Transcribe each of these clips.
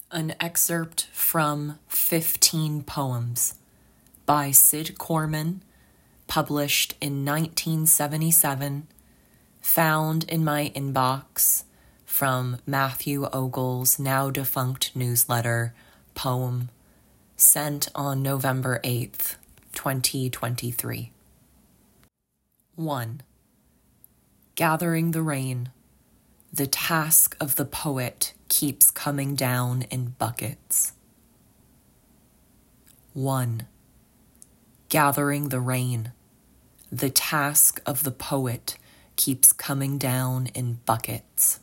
An excerpt from 15 Poems by Sid Corman, published in 1977, found in my inbox from Matthew Ogle's now-defunct newsletter, Poem, sent on November 8th, 2023. 1. Gathering the rain. The task of the poet keeps coming down in buckets. 1. Gathering the rain. The task of the poet keeps coming down in buckets.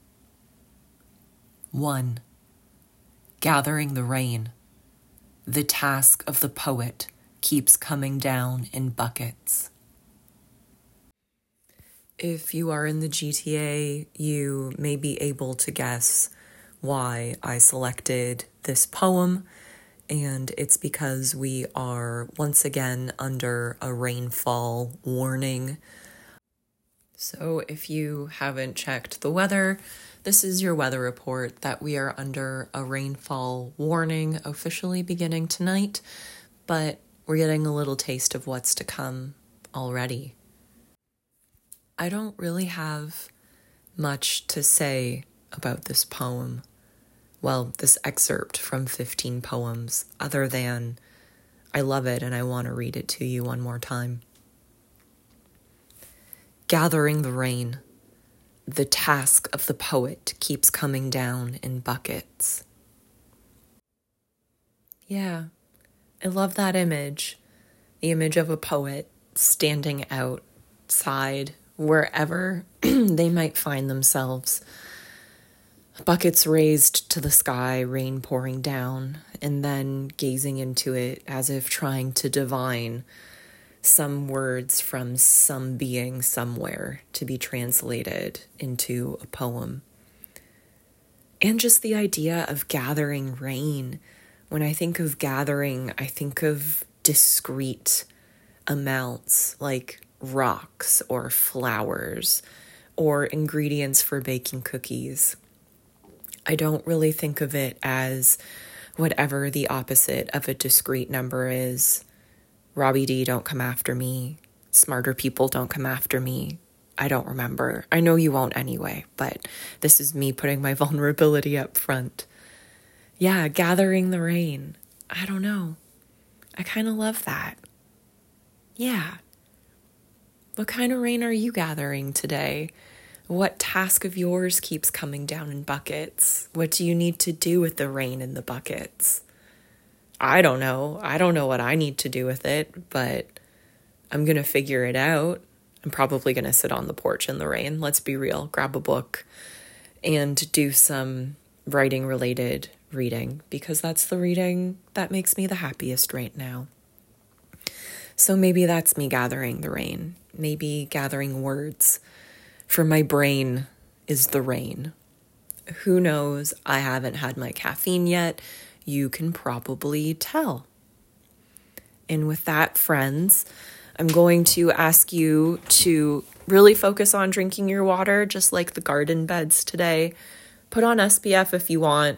1. Gathering the rain. The task of the poet keeps coming down in buckets. If you are in the GTA, you may be able to guess why I selected this poem, and it's because we are once again under a rainfall warning. So if you haven't checked the weather, this is your weather report that we are under a rainfall warning officially beginning tonight, but we're getting a little taste of what's to come already. I don't really have much to say about this poem. Well, this excerpt from 15 Poems, other than I love it and I want to read it to you one more time. Gathering the rain. The task of the poet keeps coming down in buckets. Yeah, I love that image. The image of a poet standing outside wherever they might find themselves. Buckets raised to the sky, rain pouring down, and then gazing into it as if trying to divine some words from some being somewhere to be translated into a poem. And just the idea of gathering rain. When I think of gathering, I think of discrete amounts like rocks or flowers or ingredients for baking cookies. I don't really think of it as whatever the opposite of a discrete number is. Robbie D, don't come after me. Smarter people don't come after me. I don't remember. I know you won't anyway, but this is me putting my vulnerability up front. Yeah, gathering the rain. I don't know. I kind of love that. Yeah. What kind of rain are you gathering today? What task of yours keeps coming down in buckets? What do you need to do with the rain in the buckets? I don't know. I don't know what I need to do with it, but I'm going to figure it out. I'm probably going to sit on the porch in the rain. Let's be real. Grab a book and do some writing-related reading, because that's the reading that makes me the happiest right now. So maybe that's me gathering the rain. Maybe gathering words. For my brain is the rain. Who knows? I haven't had my caffeine yet. You can probably tell. And with that, friends, I'm going to ask you to really focus on drinking your water, just like the garden beds today. Put on SPF if you want.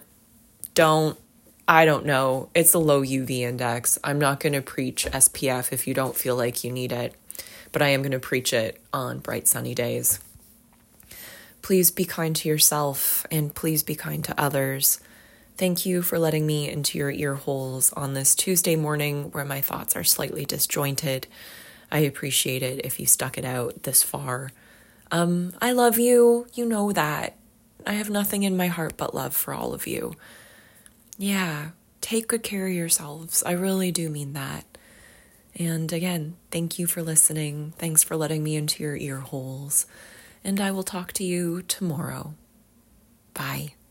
I don't know. It's a low UV index. I'm not going to preach SPF if you don't feel like you need it, but I am going to preach it on bright sunny days. Please be kind to yourself and please be kind to others. Thank you for letting me into your ear holes on this Tuesday morning where my thoughts are slightly disjointed. I appreciate it if you stuck it out this far. I love you. You know that. I have nothing in my heart but love for all of you. Yeah, take good care of yourselves. I really do mean that. And again, thank you for listening. Thanks for letting me into your ear holes. And I will talk to you tomorrow. Bye.